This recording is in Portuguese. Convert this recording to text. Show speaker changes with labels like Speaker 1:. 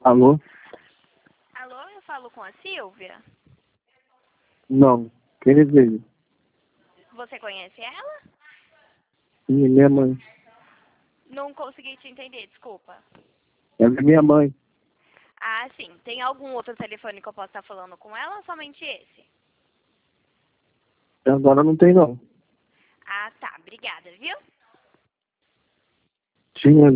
Speaker 1: Alô?
Speaker 2: Alô, eu falo com a Silvia?
Speaker 1: Não. Quem deseja?
Speaker 2: Você conhece ela?
Speaker 1: Sim, é minha mãe.
Speaker 2: Não consegui te entender, desculpa.
Speaker 1: Ela é minha mãe.
Speaker 2: Ah, sim. Tem algum outro telefone que eu possa estar falando com ela ou somente esse?
Speaker 1: Agora não tem, não.
Speaker 2: Ah, tá. Obrigada, viu?
Speaker 1: Tinha